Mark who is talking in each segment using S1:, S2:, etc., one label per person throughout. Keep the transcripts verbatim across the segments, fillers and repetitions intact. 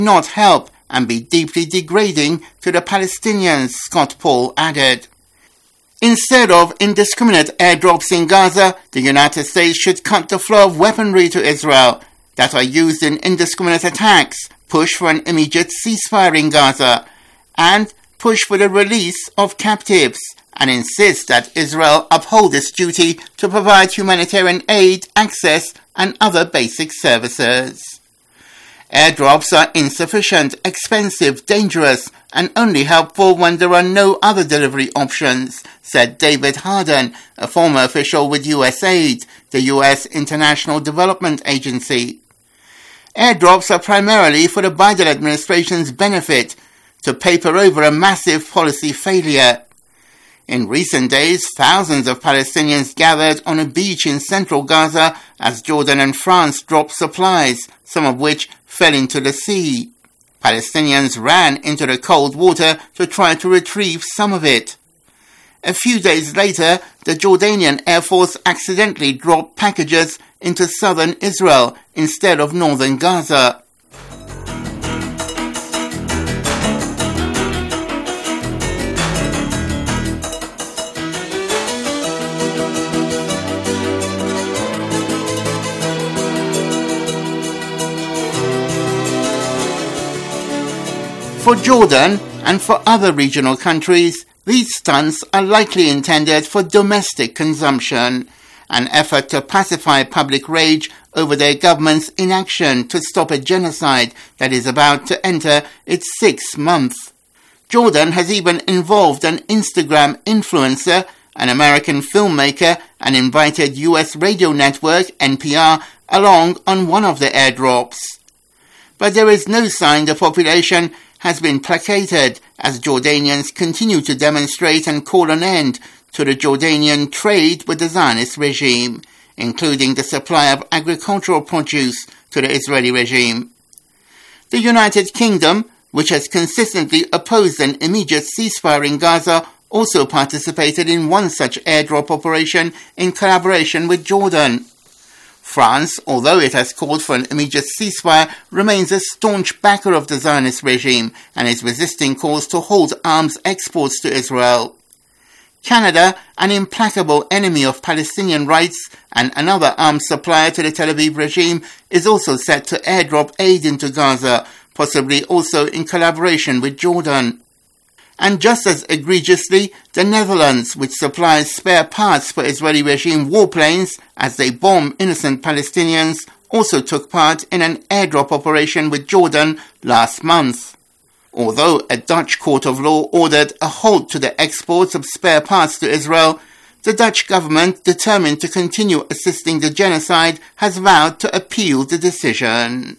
S1: not help and be deeply degrading to the Palestinians, Scott Paul added. Instead of indiscriminate airdrops in Gaza, the United States should cut the flow of weaponry to Israel that are used in indiscriminate attacks, push for an immediate ceasefire in Gaza, and push for the release of captives, and insist that Israel uphold its duty to provide humanitarian aid, access, and other basic services. Airdrops are insufficient, expensive, dangerous, and only helpful when there are no other delivery options, said David Harden, a former official with U S Aid, the U S International Development Agency. Airdrops are primarily for the Biden administration's benefit, to paper over a massive policy failure. In recent days, thousands of Palestinians gathered on a beach in central Gaza as Jordan and France dropped supplies, some of which fell into the sea. Palestinians ran into the cold water to try to retrieve some of it. A few days later, the Jordanian Air Force accidentally dropped packages into southern Israel instead of northern Gaza. For Jordan and for other regional countries, these stunts are likely intended for domestic consumption, an effort to pacify public rage over their government's inaction to stop a genocide that is about to enter its sixth month. Jordan has even involved an Instagram influencer, an American filmmaker, and invited U S radio network N P R along on one of the airdrops. But there is no sign the population has been placated as Jordanians continue to demonstrate and call an end to the Jordanian trade with the Zionist regime, including the supply of agricultural produce to the Israeli regime. The United Kingdom, which has consistently opposed an immediate ceasefire in Gaza, also participated in one such airdrop operation in collaboration with Jordan. France, although it has called for an immediate ceasefire, remains a staunch backer of the Zionist regime and is resisting calls to halt arms exports to Israel. Canada, an implacable enemy of Palestinian rights and another arms supplier to the Tel Aviv regime, is also set to airdrop aid into Gaza, possibly also in collaboration with Jordan. And just as egregiously, the Netherlands, which supplies spare parts for Israeli regime warplanes as they bomb innocent Palestinians, also took part in an airdrop operation with Jordan last month. Although a Dutch court of law ordered a halt to the exports of spare parts to Israel, the Dutch government, determined to continue assisting the genocide, has vowed to appeal the decision.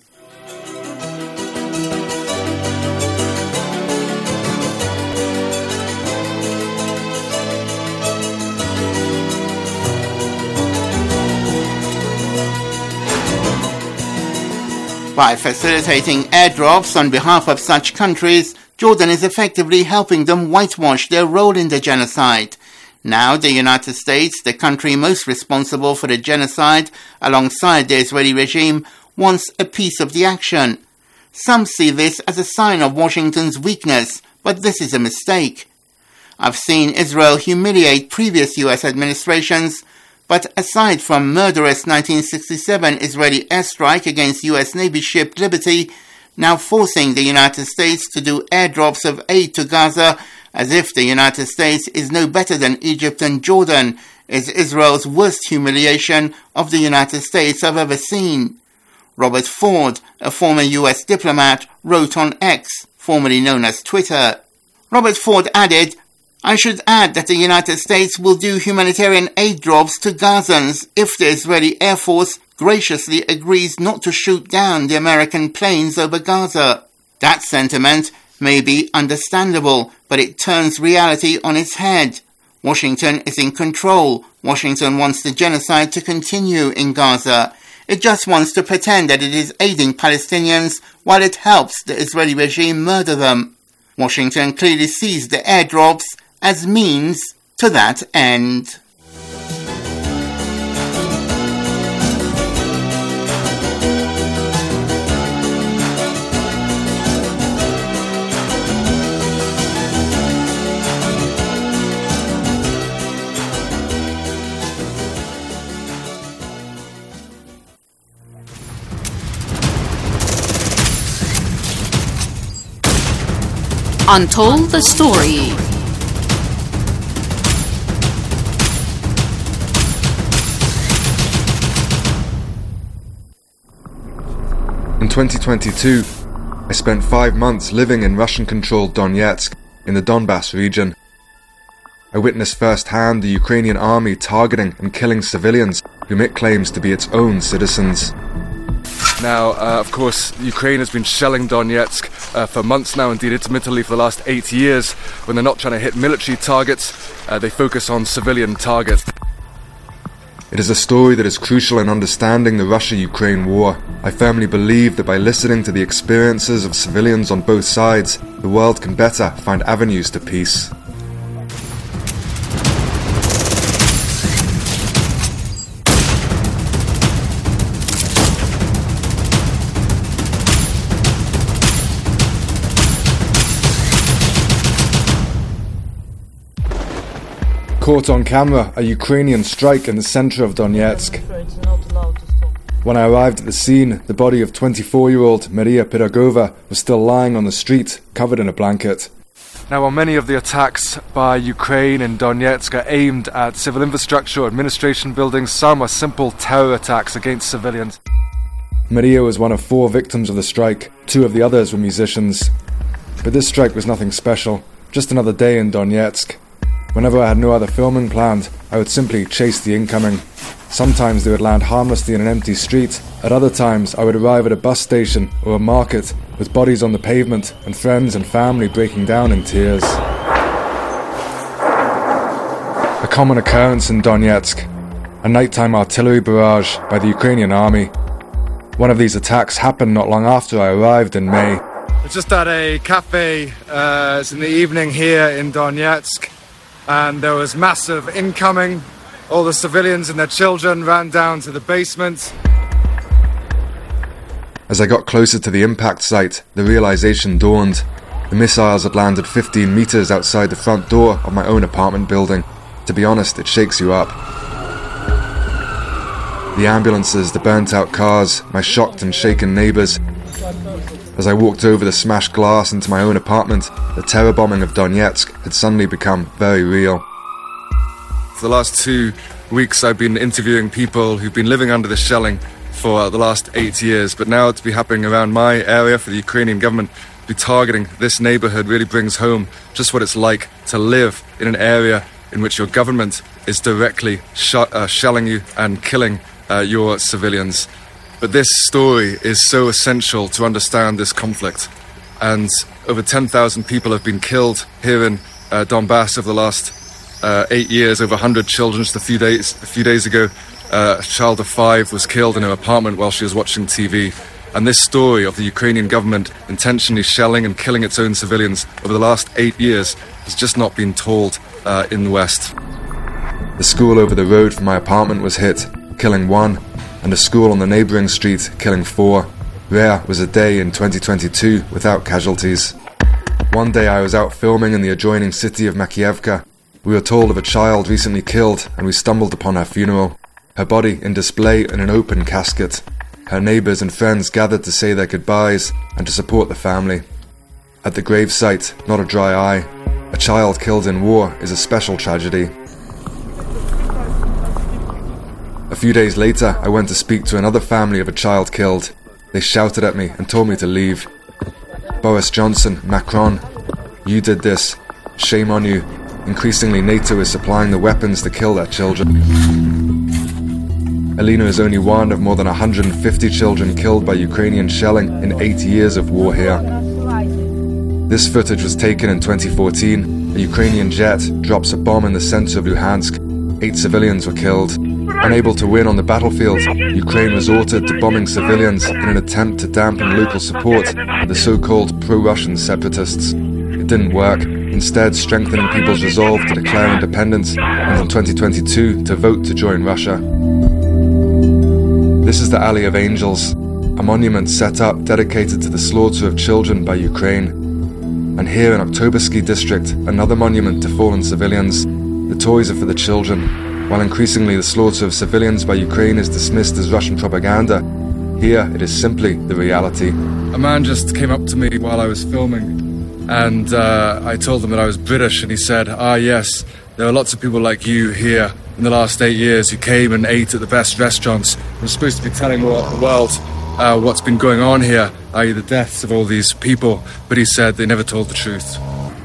S1: By facilitating airdrops on behalf of such countries, Jordan is effectively helping them whitewash their role in the genocide. Now the United States, the country most responsible for the genocide alongside the Israeli regime, wants a piece of the action. Some see this as a sign of Washington's weakness, but this is a mistake. I've seen Israel humiliate previous U S administrations, but aside from murderous nineteen sixty-seven Israeli airstrike against U S Navy ship Liberty, now forcing the United States to do airdrops of aid to Gaza as if the United States is no better than Egypt and Jordan, is Israel's worst humiliation of the United States I've ever seen. Robert Ford, a former U S diplomat, wrote on X, formerly known as Twitter. Robert Ford added, "I should add that the United States will do humanitarian aid drops to Gazans if the Israeli Air Force graciously agrees not to shoot down the American planes over Gaza. That sentiment may be understandable, but it turns reality on its head. Washington is in control. Washington wants the genocide to continue in Gaza. It just wants to pretend that it is aiding Palestinians while it helps the Israeli regime murder them. Washington clearly sees the airdrops as means to that end."
S2: Untold the Story.
S3: In twenty twenty-two, I spent five months living in Russian-controlled Donetsk in the Donbass region. I witnessed firsthand the Ukrainian army targeting and killing civilians whom it claims to be its own citizens. Now, uh, of course, Ukraine has been shelling Donetsk uh, for months now, indeed intermittently for the last eight years. When they're not trying to hit military targets, uh, they focus on civilian targets. It is a story that is crucial in understanding the Russia-Ukraine war. I firmly believe that by listening to the experiences of civilians on both sides, the world can better find avenues to peace. Caught on camera, a Ukrainian strike in the centre of Donetsk. When I arrived at the scene, the body of twenty-four-year-old Maria Pirogova was still lying on the street, covered in a blanket. Now, while many of the attacks by Ukraine in Donetsk are aimed at civil infrastructure or administration buildings, some are simple terror attacks against civilians. Maria was one of four victims of the strike. Two of the others were musicians. But this strike was nothing special, just another day in Donetsk. Whenever I had no other filming planned, I would simply chase the incoming. Sometimes they would land harmlessly in an empty street. At other times, I would arrive at a bus station or a market with bodies on the pavement and friends and family breaking down in tears. A common occurrence in Donetsk, a nighttime artillery barrage by the Ukrainian army. One of these attacks happened not long after I arrived in May. We're just at a cafe, uh, it's in the evening here in Donetsk. And there was massive incoming. All the civilians and their children ran down to the basement. As I got closer to the impact site, the realization dawned. The missiles had landed fifteen meters outside the front door of my own apartment building. To be honest, it shakes you up. The ambulances, the burnt-out cars, my shocked and shaken neighbors. As I walked over the smashed glass into my own apartment, the terror bombing of Donetsk had suddenly become very real. For the last two weeks I've been interviewing people who've been living under the shelling for the last eight years, but now to be happening around my area for the Ukrainian government to be targeting this neighborhood really brings home just what it's like to live in an area in which your government is directly sh- uh, shelling you and killing uh, your civilians. But this story is so essential to understand this conflict. And over ten thousand people have been killed here in uh, Donbass over the last uh, eight years, over one hundred children. Just a few days, a few days ago, uh, a child of five was killed in her apartment while she was watching T V. And this story of the Ukrainian government intentionally shelling and killing its own civilians over the last eight years has just not been told uh, in the West. The school over the road from my apartment was hit, killing one, and a school on the neighbouring street, killing four. Rare was a day in twenty twenty-two without casualties. One day I was out filming in the adjoining city of Makiivka. We were told of a child recently killed, and we stumbled upon her funeral. Her body in display in an open casket. Her neighbours and friends gathered to say their goodbyes and to support the family. At the gravesite, not a dry eye. A child killed in war is a special tragedy. A few days later, I went to speak to another family of a child killed. They shouted at me and told me to leave. Boris Johnson, Macron, you did this. Shame on you. Increasingly, NATO is supplying the weapons to kill their children. Alina is only one of more than one hundred fifty children killed by Ukrainian shelling in eight years of war here. This footage was taken in twenty fourteen. A Ukrainian jet drops a bomb in the center of Luhansk. Eight civilians were killed. Unable to win on the battlefield, Ukraine resorted to bombing civilians in an attempt to dampen local support for the so-called pro-Russian separatists. It didn't work, instead strengthening people's resolve to declare independence and in twenty twenty-two to vote to join Russia. This is the Alley of Angels, a monument set up dedicated to the slaughter of children by Ukraine. And here in Oktobersky district, another monument to fallen civilians. The toys are for the children. While increasingly the slaughter of civilians by Ukraine is dismissed as Russian propaganda, here it is simply the reality. A man just came up to me while I was filming and uh, I told him that I was British, and he said, ah yes, there are lots of people like you here in the last eight years who came and ate at the best restaurants. I'm supposed to be telling the world uh, what's been going on here, that is the deaths of all these people, but he said they never told the truth.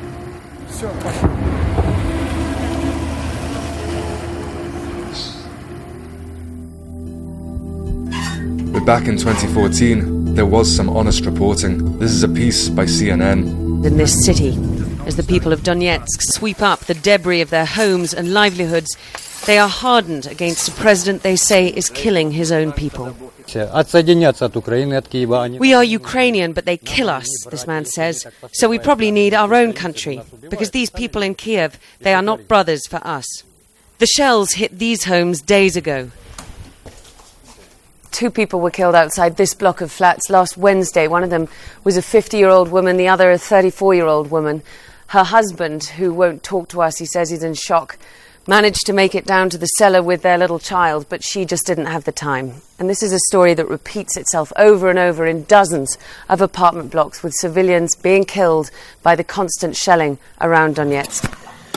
S3: But back in twenty fourteen, there was some honest reporting. This is a piece by C N N.
S2: In this city, as the people of Donetsk sweep up the debris of their homes and livelihoods, they are hardened against a president they say is killing his own people. We are Ukrainian, but they kill us, this man says. So we probably need our own country, because these people in Kiev, they are not brothers for us. The shells hit these homes days ago. Two people were killed outside this block of flats last Wednesday. One of them was a fifty-year-old woman, the other a thirty-four-year-old woman. Her husband, who won't talk to us, he says he's in shock, managed to make it down to the cellar with their little child, but she just didn't have the time. And this is a story that repeats itself over and over in dozens of apartment blocks, with civilians being killed by the constant shelling around Donetsk.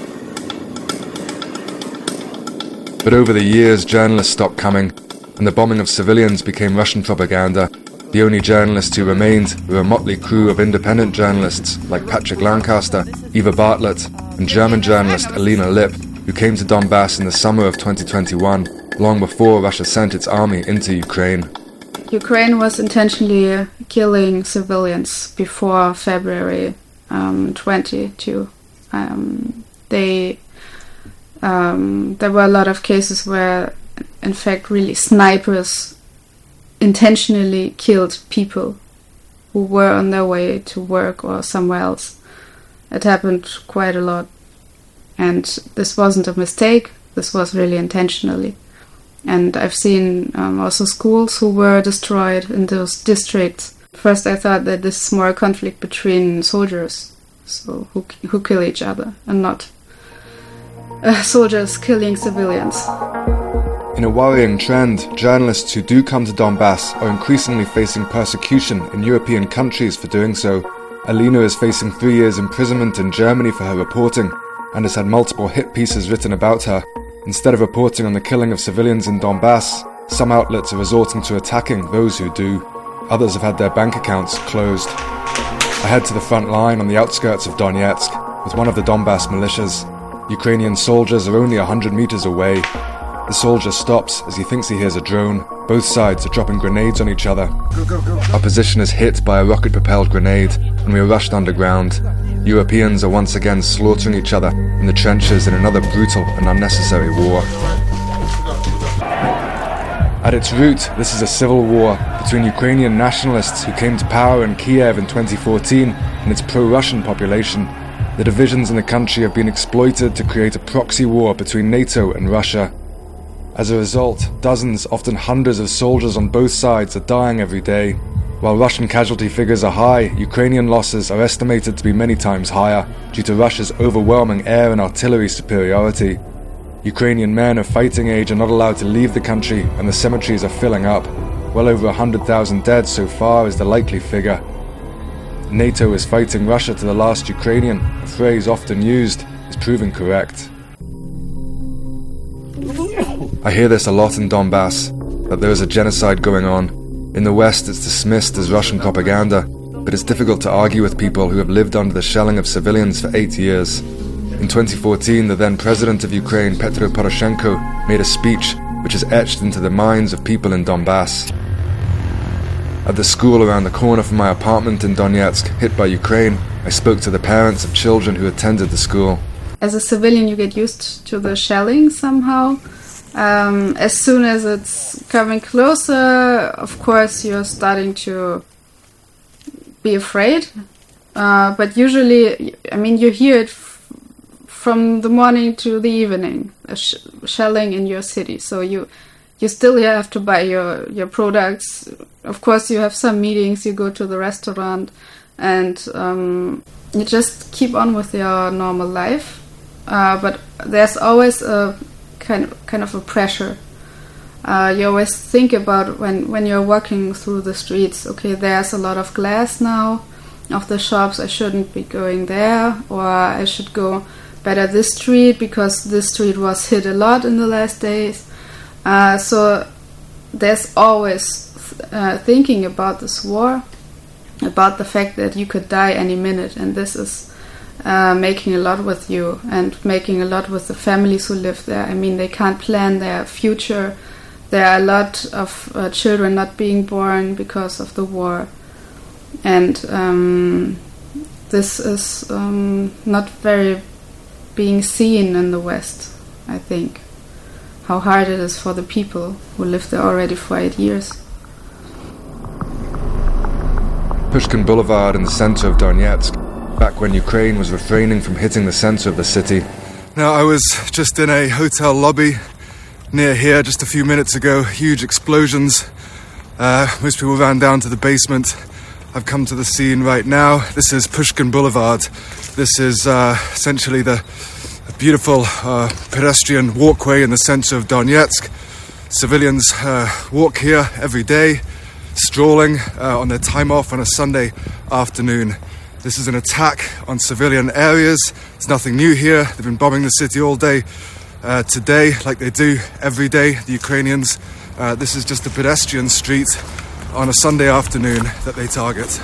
S3: But over the years, journalists stopped coming, and the bombing of civilians became Russian propaganda. The only journalists who remained were a motley crew of independent journalists like Patrick Lancaster, Eva Bartlett, and German journalist Alina Lipp, who came to Donbass in the summer of twenty twenty-one, long before Russia sent its army into Ukraine.
S4: Ukraine was intentionally killing civilians before February um, twenty-two. Um, they, um, there were a lot of cases where, in fact, really snipers intentionally killed people who were on their way to work or somewhere else. It happened quite a lot. And this wasn't a mistake, this was really intentionally. And I've seen um, also schools who were destroyed in those districts. First I thought that this is more a conflict between soldiers, so who, who kill each other, and not uh, soldiers killing civilians.
S3: In a worrying trend, journalists who do come to Donbass are increasingly facing persecution in European countries for doing so. Alina is facing three years imprisonment in Germany for her reporting, and has had multiple hit pieces written about her. Instead of reporting on the killing of civilians in Donbass, some outlets are resorting to attacking those who do. Others have had their bank accounts closed. I head to the front line on the outskirts of Donetsk with one of the Donbass militias. Ukrainian soldiers are only a hundred meters away. The soldier stops as he thinks he hears a drone. Both sides are dropping grenades on each other. Our position is hit by a rocket-propelled grenade, and we are rushed underground. Europeans are once again slaughtering each other in the trenches in another brutal and unnecessary war. At its root, this is a civil war between Ukrainian nationalists who came to power in Kiev in twenty fourteen and its pro-Russian population. The divisions in the country have been exploited to create a proxy war between NATO and Russia. As a result, dozens, often hundreds of soldiers on both sides are dying every day. While Russian casualty figures are high, Ukrainian losses are estimated to be many times higher due to Russia's overwhelming air and artillery superiority. Ukrainian men of fighting age are not allowed to leave the country, and the cemeteries are filling up. Well over one hundred thousand dead so far is the likely figure. NATO is fighting Russia to the last Ukrainian, a phrase often used, is proving correct. I hear this a lot in Donbass, that there is a genocide going on. In the West it's dismissed as Russian propaganda, but it's difficult to argue with people who have lived under the shelling of civilians for eight years. In twenty fourteen, the then president of Ukraine, Petro Poroshenko, made a speech which is etched into the minds of people in Donbass. At the school around the corner from my apartment in Donetsk, hit by Ukraine, I spoke to the parents of children who attended the school.
S4: As a civilian, you get used to the shelling somehow. Um, as soon as it's coming closer, of course, you're starting to be afraid. Uh, but usually, I mean, you hear it f- from the morning to the evening, a sh- shelling in your city. So you you still have to buy your, your products. Of course, you have some meetings, you go to the restaurant, and um, you just keep on with your normal life. Uh, but there's always a kind of, kind of a pressure. Uh, you always think about when, when you're walking through the streets, okay, there's a lot of glass now, of the shops, I shouldn't be going there, or I should go better this street because this street was hit a lot in the last days. Uh, so there's always uh, thinking about this war, about the fact that you could die any minute, and this is uh, making a lot with you and making a lot with the families who live there. I mean, they can't plan their future. There are a lot of uh, children not being born because of the war. And um, this is um, not very being seen in the West, I think. How hard it is for the people who live there already for eight years.
S3: Pushkin Boulevard in the center of Donetsk, back when Ukraine was refraining from hitting the center of the city.
S5: Now, I was just in a hotel lobby near here just a few minutes ago. Huge explosions. Uh, most people ran down to the basement. I've come to the scene right now. This is Pushkin Boulevard. This is uh, essentially the beautiful uh, pedestrian walkway in the center of Donetsk. Civilians uh, walk here every day, strolling uh, on their time off on a Sunday afternoon. This is an attack on civilian areas. It's nothing new here. They've been bombing the city all day uh, today, like they do every day, the Ukrainians. Uh, this is just a pedestrian street on a Sunday afternoon that they target.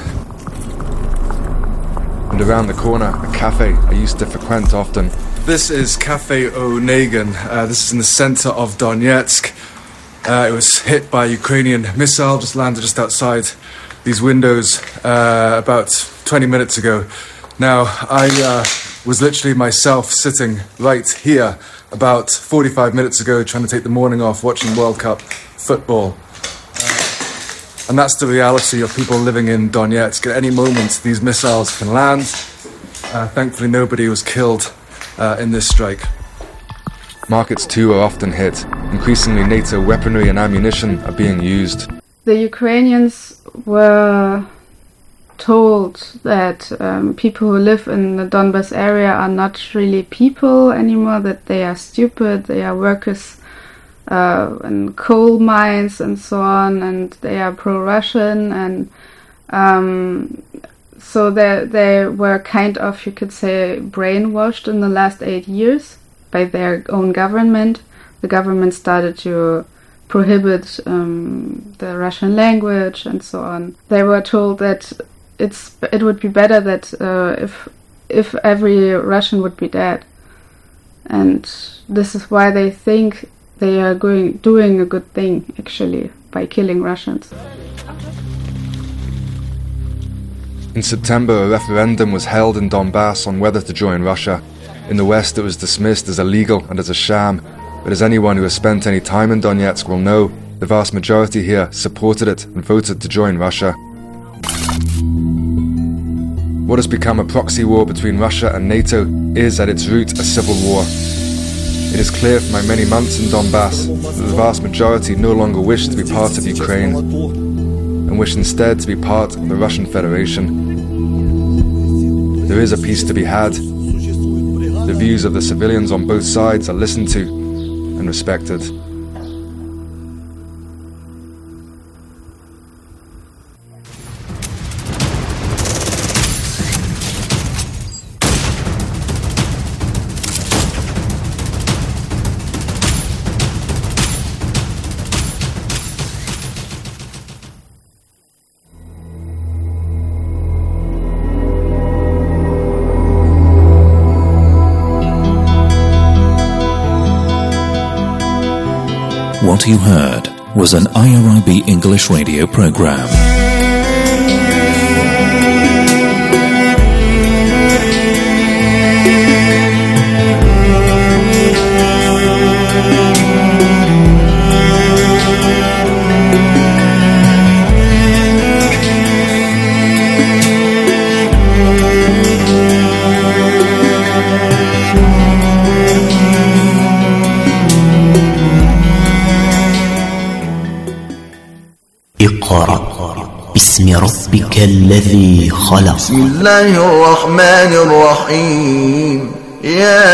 S3: And around the corner, a cafe I used to frequent often.
S5: This is Cafe Onegin. Uh, this is in the center of Donetsk. Uh, it was hit by a Ukrainian missile, just landed just outside these windows uh, about twenty minutes ago. Now, I uh, was literally myself sitting right here about forty-five minutes ago trying to take the morning off watching World Cup football. Uh, and that's the reality of people living in Donetsk. At any moment, these missiles can land. Uh, thankfully, nobody was killed uh, in this strike.
S3: Markets too are often hit. Increasingly NATO weaponry and ammunition are being used.
S4: The Ukrainians were told that um, people who live in the Donbas area are not really people anymore, that they are stupid, they are workers uh, in coal mines and so on, and they are pro-Russian, and um, so they, they were kind of, you could say, brainwashed in the last eight years by their own government. The government started to prohibit um, the Russian language and so on. They were told that it's it would be better that uh, if if every Russian would be dead, and this is why they think they are going doing a good thing actually by killing Russians.
S3: In September, a referendum was held in Donbass on whether to join Russia. In the West, it was dismissed as illegal and as a sham, but as anyone who has spent any time in Donetsk will know, the vast majority here supported it and voted to join Russia. What has become a proxy war between Russia and NATO is at its root a civil war. It is clear from my many months in Donbass that the vast majority no longer wish to be part of Ukraine and wish instead to be part of the Russian Federation. There is a peace to be had. The views of the civilians on both sides are listened to and respected.
S6: What you heard was an I R I B English radio program.
S7: اقرأ باسم ربك الذي خلق.
S8: بسم الله الرحمن الرحيم. يا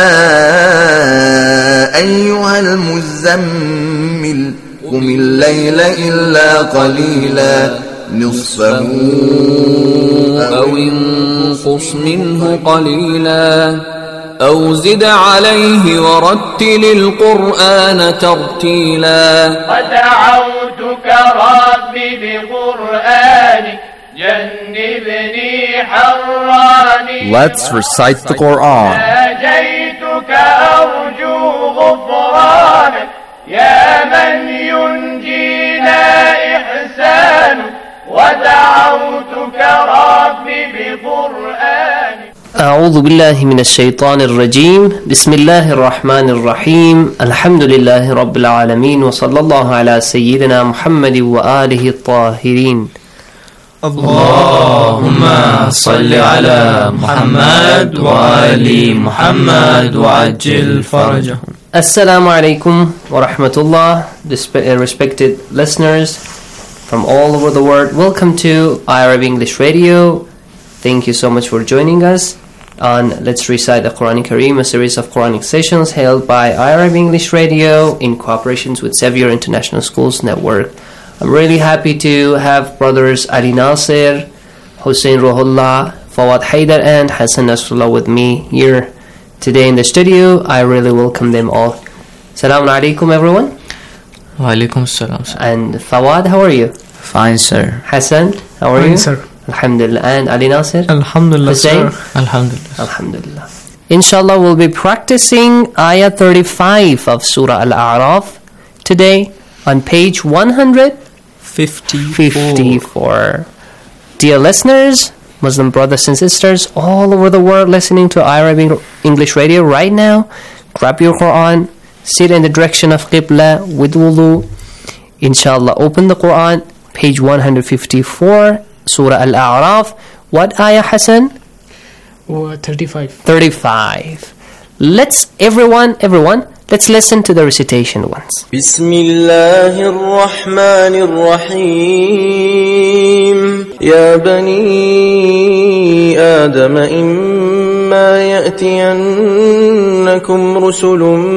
S8: أيها المزمل قم الليل إلا قليلا نصفه
S9: أو انقص منه قليلا أو زد عليه ورتل القرآن ترتيلا
S10: ودعوتك ربي بقرآنك جنبني حراني.
S11: Let's recite the Quran.
S10: ناجيتك أرجو غفرانك يا من ينجينا إحسانك ودعوتك ربي بقرآنك.
S12: أعوذ بالله من الشيطان الرجيم. بسم الله الرحمن الرحيم. الحمد لله رب العالمين وصلى الله على سيدنا محمد وآله الطاهرين.
S13: اللهم صل على محمد وآل محمد وعجل فرجهم.
S12: Assalamu alaikum wa rahmatullah, respected listeners from all over the world. Welcome to I Arabic English Radio. Thank you so much for joining us on Let's Recite the Quran Kareem, a series of Quranic sessions held by I Arabic English Radio in cooperation with Xavier International Schools Network. I'm really happy to have brothers Ali Nasir, Hussein Ruhullah, Fawad Haidar and Hassan Nasrullah with me here today in the studio. I really welcome them all. Assalamu alaikum everyone.
S13: Wa alaikum assalam.
S12: And Fawad, how are you?
S13: Fine, sir.
S12: Hassan, how are
S13: Fine,
S12: you?
S13: sir.
S12: Alhamdulillah. And Ali Nasir?
S13: Alhamdulillah,
S12: Hussein?
S13: sir. Alhamdulillah.
S12: Alhamdulillah. Inshallah, we'll be practicing Ayah thirty-five of Surah Al-A'raf today on page one hundred fifty-four. Dear listeners, Muslim brothers and sisters all over the world listening to I Arabic English Radio right now, grab your Quran, sit in the direction of Qibla with wudu. Inshallah, open the Quran, page one hundred fifty-four, Surah Al-A'raf. What ayah, Hassan?
S13: Oh, thirty-five.
S12: thirty-five. Let's, everyone, everyone, let's listen to the recitation once.
S14: بسم الله الرحمن الرحيم يا بني آدم إما يأتينكم رسل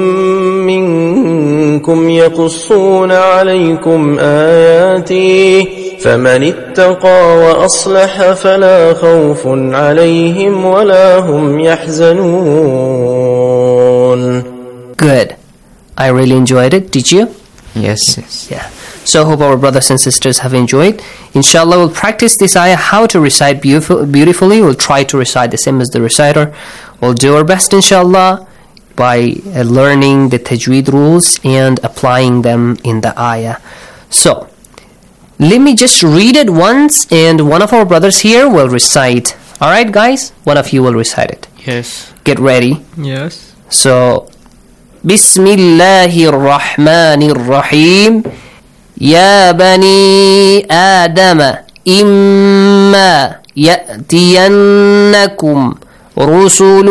S14: منكم يقصون عليكم آياتي فمن اتقى وأصلح فلا خوف عليهم ولا هم يحزنون.
S12: Good. I really enjoyed it. Did you?
S13: Yes, yes.
S12: Yeah. So hope our brothers and sisters have enjoyed. Inshallah, we'll practice this ayah, how to recite beautiful, beautifully. We'll try to recite the same as the reciter. We'll do our best, inshallah, by uh, learning the tajweed rules and applying them in the ayah. So, let me just read it once, and one of our brothers here will recite. Alright, guys? One of you will recite it.
S13: Yes.
S12: Get ready.
S13: Yes.
S12: So, بسم الله الرحمن الرحيم يا بني آدم إما يأتينكم رسل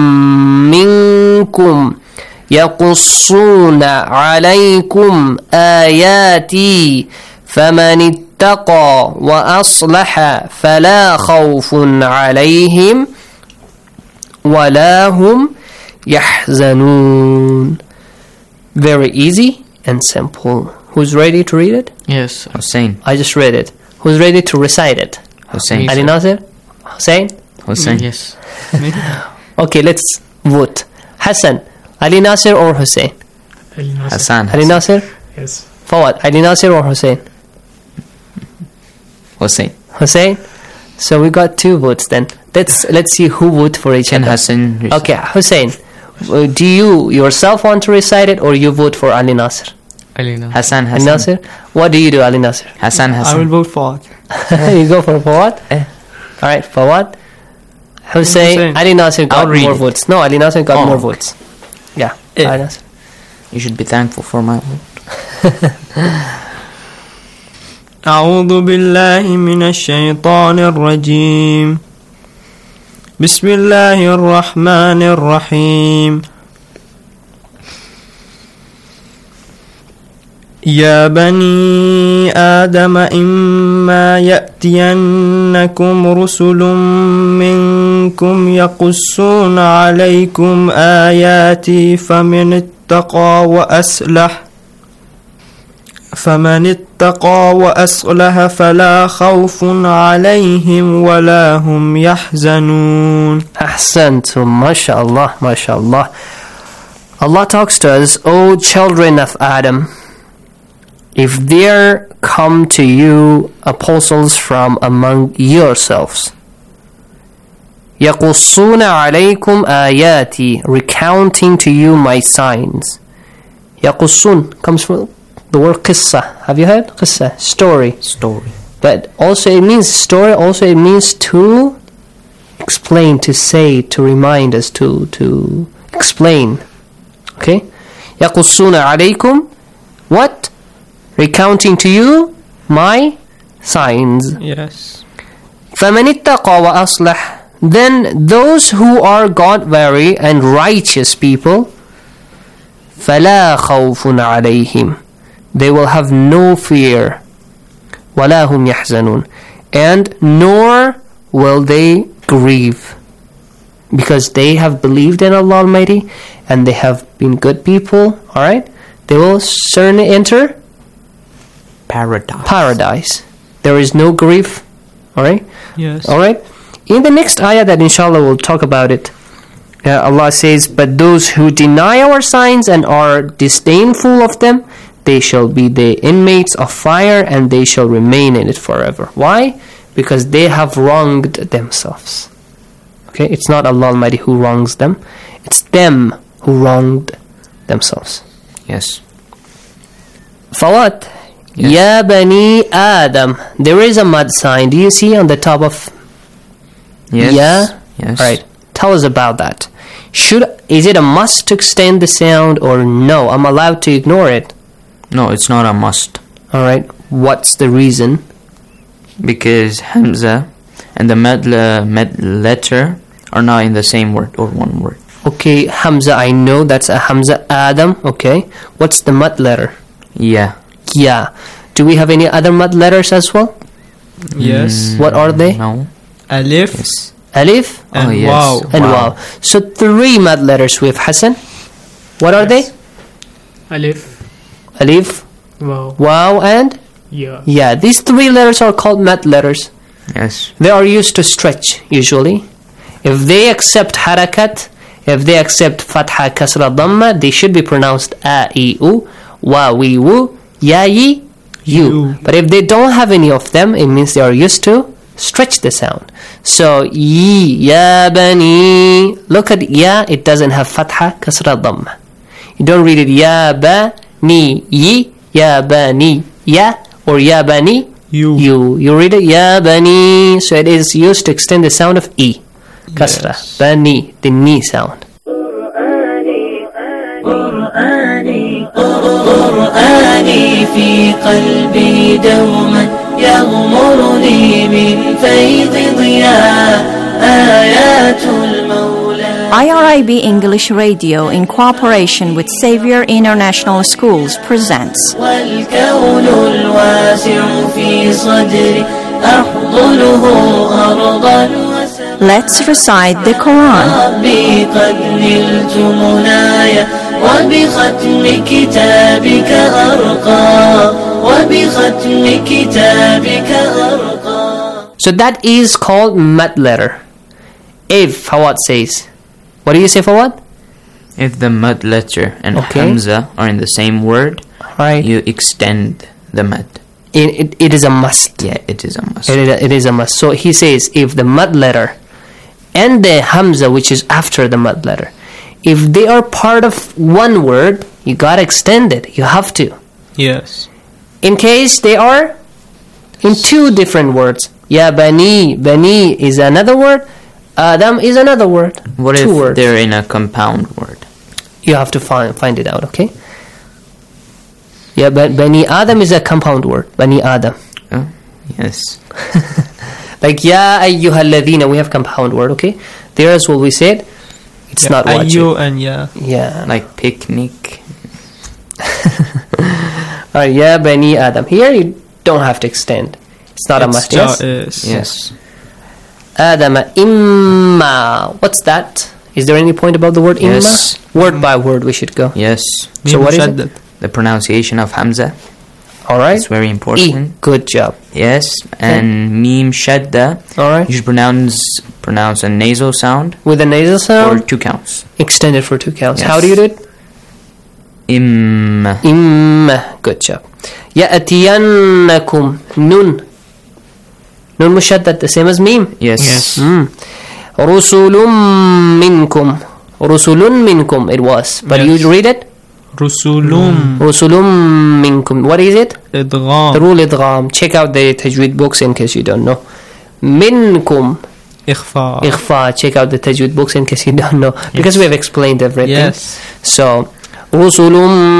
S12: منكم يقصون عليكم آياتي فمن اتقى وأصلح فلا خوف عليهم ولا هم يحزنون. Very easy and simple. Who's ready to read it?
S13: Yes, Hussein.
S12: I just read it. Who's ready to recite it?
S13: Hussein.
S12: Ali Nasir? Hussein?
S13: Hussein. Yes.
S12: Okay, let's vote. Hassan, Ali Nasir or Hussein?
S13: Ali Nasir. Hassan.
S12: Ali Nasir?
S13: Yes.
S12: Fawad, Ali Nasir or Hussein?
S13: Hussein.
S12: Hussein? So we got two votes then. Let's let's see who vote for each
S13: Can
S12: other.
S13: Hassan recite?
S12: Okay, Hussein, uh, do you yourself want to recite it or you vote for Ali Nasir?
S13: Ali Nasir. Hassan.
S12: Ali Nasir? What do you do, Ali Nasir?
S13: Hassan. Hassan.
S15: I will vote for it.
S12: You go for Fawad?
S13: Eh.
S12: Alright, Fawad? Hussein,
S15: Hussein.
S12: Ali Nasir got
S13: I'll read
S12: more
S13: it.
S12: votes. No, Ali Nasir got
S13: Oh.
S12: more votes. Yeah,
S15: Eh.
S12: Ali Nasir.
S13: You should be thankful for my vote.
S15: أعوذ بالله من الشيطان الرجيم بسم الله الرحمن الرحيم يا بني آدم إما يأتينكم رسل منكم يقصون عليكم آياتي فمن اتقى وأصلح فمن اتقى وأصلح فلا خوف عليهم ولا هم يحزنون.
S12: أحسنتم. MashaAllah, MashaAllah. Allah talks to us, O children of Adam, if there come to you apostles from among yourselves, يَقُصُّونَ عَلَيْكُمْ آيَاتِي, recounting to you my signs. يَقُصُّون comes from the word qissa. Have you heard? Qissa, story.
S13: Story.
S12: But also it means story, also it means to explain, to say, to remind us, to, to explain. Okay? يَقُصُّونَ عَلَيْكُمْ, what? Recounting to you my signs.
S15: Yes.
S12: فَمَنِ اتَّقَى وَأَصْلَحَ, then those who are God-wary and righteous people, فَلَا خَوْفٌ عَلَيْهِمْ, they will have no fear, وَلَا هُمْ يَحْزَنُونَ, and nor will they grieve, because they have believed in Allah Almighty and they have been good people. Alright, they will certainly enter
S13: Paradise.
S12: Paradise. There is no grief. Alright?
S15: Yes.
S12: Alright? In the next ayah that inshallah we'll talk about it, uh, Allah says, but those who deny our signs and are disdainful of them, they shall be the inmates of fire and they shall remain in it forever. Why? Because they have wronged themselves. Okay? It's not Allah Almighty who wrongs them. It's them who wronged themselves.
S13: Yes.
S12: For what?
S13: Yes.
S12: Ya Bani Adam. There is a mud sign. Do you see on the top of
S13: Yes.
S12: Ya?
S13: Yes.
S12: Alright. Tell us about that. Should is it a must to extend the sound or no? I'm allowed to ignore it.
S13: No, it's not a must.
S12: Alright. What's the reason?
S13: Because Hamza and the med, le- med letter are not in the same word or one word.
S12: Okay, Hamza, I know that's a Hamza. Adam, okay. What's the mud letter?
S13: Yeah.
S12: Yeah. Do we have any other mud letters as well?
S15: Yes.
S12: Mm, what are they?
S13: No.
S15: Alif.
S13: Yes.
S12: Alif
S15: and
S13: oh, yes.
S15: Waw.
S12: and
S13: wow.
S12: Waw. So three mud letters with Hassan. What are
S16: yes.
S12: they?
S16: Alif.
S12: Alif.
S16: Wow.
S12: Waw and?
S16: Yeah.
S12: Yeah, these three letters are called mad letters.
S13: Yes.
S12: They are used to stretch, usually. If they accept harakat, if they accept fatha, kasra, dhamma, they should be pronounced a-i-u, wa-wi-wu, ya-yi, you. But if they don't have any of them, it means they are used to stretch the sound. So, yi, ya, bani. Look at ya, it doesn't have fatha, kasra, dhamma. You don't read it ya, ba, ni, yi, ya, bani, ya, or ya, bani,
S15: you.
S12: You. You read it ya, bani. So it is used to extend the sound of e. Kasra, yes. Bani, the ni sound.
S17: قرآني قرآني في قلبي دوما يغمرني من فيض ضياء آيات المولى.
S18: I R I B English Radio, in cooperation with Xavier International Schools, presents
S17: والكون الواسع في صدري أحضنه أرضا.
S18: Let's recite the Quran.
S17: ربي قد نلت منايا وبختم كتابك أرقى وبختم كتابك أرقى.
S12: So that is called mad letter. If Fawad says, what do you say, Fawad?
S13: If the mad letter and
S12: okay.
S13: Hamza are in the same word,
S12: right.
S13: you extend the mad.
S12: It, it, it is a must.
S13: Yeah, it is a must.
S12: It, it, it is a must. So he says, if the mad letter and the Hamza, which is after the mad letter, if they are part of one word, you gotta extend it. You have to.
S15: Yes.
S12: In case they are in two different words. Ya bani, bani is another word. Adam is another word.
S13: What
S12: two
S13: if
S12: words.
S13: They're in a compound word?
S12: You have to find find it out, okay? Yeah, but Bani Adam is a compound word. Bani Adam.
S13: Oh, yes.
S12: Like Ya ayyuhal ladhina, we have compound word, okay? There as well we said, it's
S15: yeah,
S12: not wajib.
S15: Ayyu and ya.
S12: Yeah.
S13: Like picnic.
S12: Alright, Ya Bani Adam. Here you don't have to extend. It's not
S15: it's
S12: a must. Yes.
S15: Is.
S13: Yes.
S12: Adam imma. What's that? Is there any point about the word imma?
S13: Yes.
S12: Word by word we should go.
S13: Yes.
S12: So what is it?
S13: The pronunciation of Hamza.
S12: Alright.
S13: It's very important.
S12: E. Good job.
S13: Yes. And mim shadda.
S12: Alright.
S13: You should pronounce pronounce a nasal sound.
S12: With a nasal sound?
S13: For two counts.
S12: Extended for two counts.
S13: Yes.
S12: How do you do it?
S13: Im.
S12: Im. Good job. يأتينكم. Nun. Nun mushaddad, the same as mim.
S13: Yes. Yes.
S12: Mm. رسل منكم. رسل منكم it was. But
S15: Yes.
S12: you read it?
S15: رسل
S12: رسل منكم. What is it?
S15: إدغام.
S12: The rule idgham. Check out the tajweed books in case you don't know. منكم.
S15: إخفاء.
S12: إخفاء. Check out the tajweed books in case you don't know. Because
S15: Yes.
S12: we have explained everything.
S15: Yes.
S12: So, رسل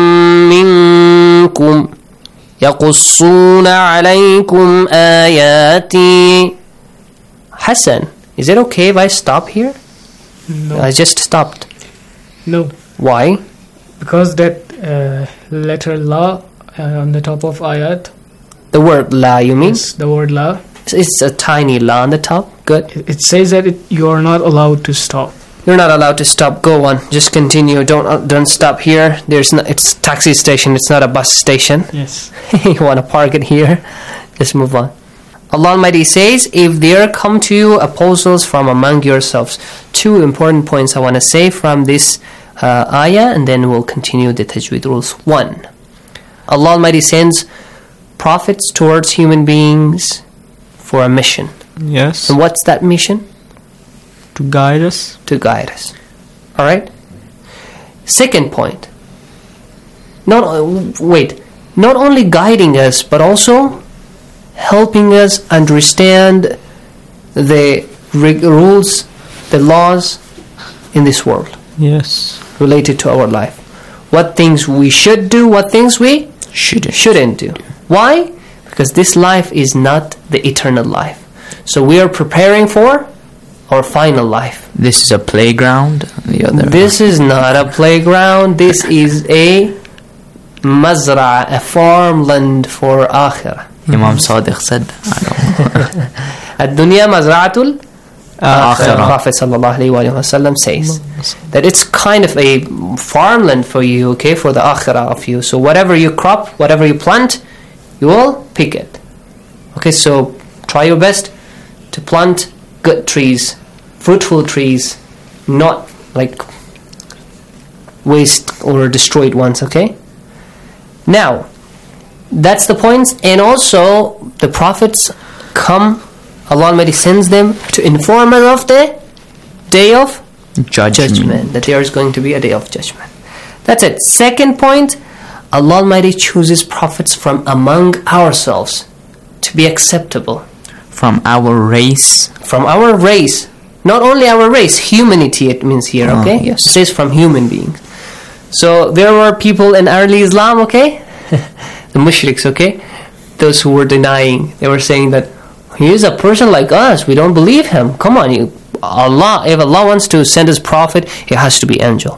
S12: منكم يقصون عليكم آياتي. Hassan, is it okay if I stop here?
S16: No.
S12: I just stopped.
S16: No.
S12: Why?
S16: Because that uh, letter la uh, on the top of ayat.
S12: The word la, you mean?
S16: Yes, the word la.
S12: It's, it's a tiny la on the top. Good.
S16: It, it says that it, you are not allowed to stop.
S12: You're not allowed to stop. Go on. Just continue. Don't uh, don't stop here. There's no. It's taxi station. It's not a bus station.
S16: Yes.
S12: You want to park it here? Just move on. Allah Almighty says, if there come to you apostles from among yourselves. Two important points I want to say from this uh, ayah, and then we'll continue the tajweed rules. One, Allah Almighty sends prophets towards human beings for a mission.
S15: Yes.
S12: And what's that mission?
S15: To guide us.
S12: To guide us. Alright? Second point. Not uh, wait. Not only guiding us, but also helping us understand the rig- rules, the laws in this world.
S15: Yes.
S12: Related to our life. What things we should do, what things we
S13: shouldn't,
S12: shouldn't do. Why? Because this life is not the eternal life. So we are preparing for our final life.
S13: This is a playground. The other.
S12: This is not a playground. This is a mazra, a farmland for akhirah.
S13: Imam Sadiq said.
S12: Ad-dunya mazra'atul
S13: Akhirah.
S12: Prophet sallallahu alaihi wasallam says that it's kind of a farmland for you, okay, for the akhirah of you. So whatever you crop, whatever you plant, you will pick it. Okay, so try your best to plant good trees, fruitful trees, not like waste or destroyed ones, okay? Now, that's the points. And also, the prophets come, Allah Almighty sends them to inform us of the day of
S13: judgment.
S12: judgment, that there is going to be a day of judgment. That's it. Second point, Allah Almighty chooses prophets from among ourselves to be acceptable.
S13: From our race.
S12: From our race. Not only our race, humanity it means here,
S13: Oh,
S12: okay?
S13: yes.
S12: It says from human beings. So there were people in early Islam, okay? The mushriks, okay? Those who were denying, they were saying that he is a person like us, we don't believe him. Come on, you, Allah, if Allah wants to send his prophet, he has to be angel.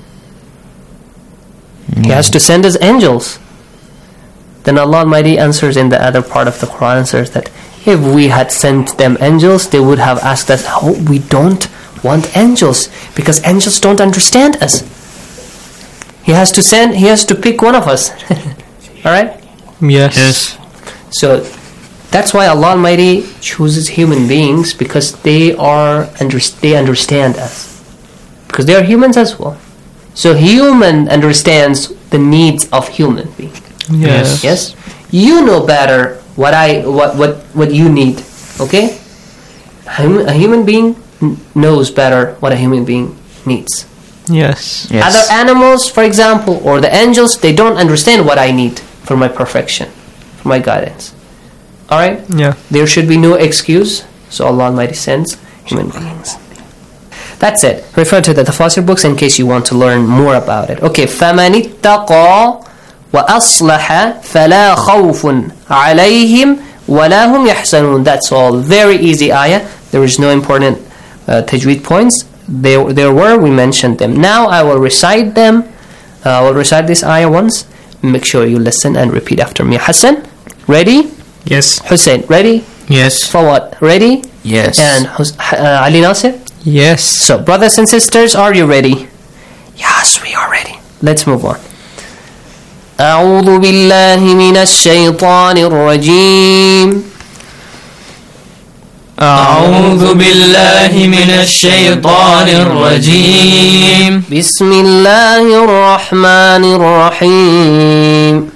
S12: Mm. He has to send us angels. Then Allah Almighty answers in the other part of the Quran, answers that if we had sent them angels, they would have asked us, oh, we don't want angels, because angels don't understand us. He has to send, he has to pick one of us. Alright?
S15: Yes.
S13: Yes.
S12: So, that's why Allah Almighty chooses human beings, because they are under, they understand us. Because they are humans as well. So human understands the needs of human being.
S15: Yes.
S12: Yes? You know better what I what what, what you need. Okay? A human being n- knows better what a human being needs.
S15: Yes.
S13: Yes.
S12: Other animals, for example, or the angels, they don't understand what I need for my perfection, for my guidance. Alright?
S15: Yeah.
S12: There should be no excuse, so Allah Almighty sends human beings. That's it. Refer to the Tafasir books in case you want to learn more about it. Okay, فَمَنِ اتَّقَى وَأَصْلَحَ فَلَا خَوْفٌ عَلَيْهِمْ وَلَا هُمْ يَحْزَنُونَ. That's all. Very easy ayah. There is no important uh, tajweed points. There, there were, we mentioned them. Now I will recite them. Uh, I will recite this ayah once. Make sure you listen and repeat after me. Hassan, ready?
S15: Yes.
S12: Hussein, ready?
S15: Yes.
S12: Fawad, ready?
S13: Yes.
S12: And Hus- uh, Ali Nasir?
S15: Yes.
S12: So, brothers and sisters, are you ready? Yes, we are ready. Let's move on. أعوذ بالله من الشيطان الرجيم
S15: أعوذ بالله من الشيطان الرجيم
S12: بسم الله الرحمن الرحيم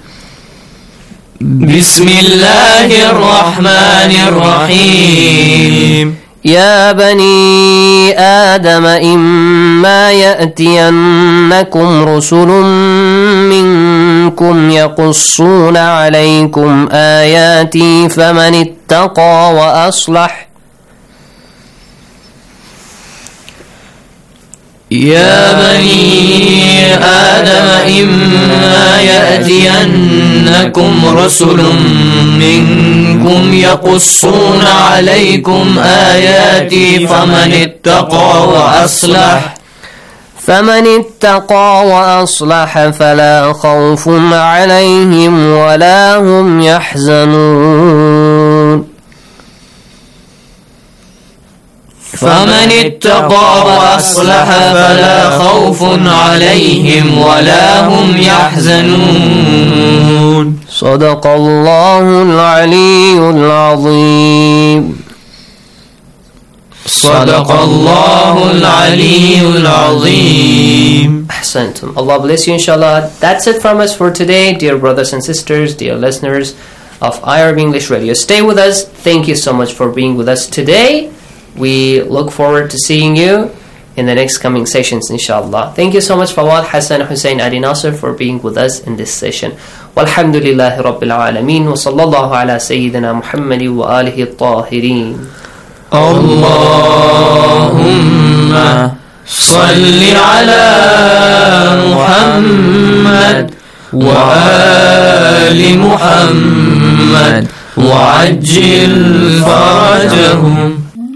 S15: بسم الله الرحمن الرحيم
S12: يا بني آدم إما يأتينكم رسل منكم يقصون عليكم آياتي فمن اتقى وأصلح
S15: يا بني آدم إما يأتينكم رسل منكم يقصون عليكم آياتي فمن اتقى وأصلح
S12: فمن اتقى وأصلح فلا خوف عليهم ولا هم يحزنون
S15: فمن اتقى وأصلح فلا خوف عليهم ولا هم يحزنون
S12: صدق الله العلي العظيم
S15: صدق الله العلي العظيم
S12: أحسنتم. Allah bless you inshallah. That's it from us for today, dear brothers and sisters, dear listeners of I R B English Radio. Stay with us. Thank you so much for being with us today. We look forward to seeing you in the next coming sessions, inshallah. Thank you so much, Fawad Hassan Hussein Adi Nasser, for being with us in this session. Walhamdulillahi Rabbil Alameen wa sallallahu ala Sayyidina Muhammadi wa alihi al-tahirin.
S15: Allahumma salli ala Muhammad wa ali Muhammad wa ajil farajahum.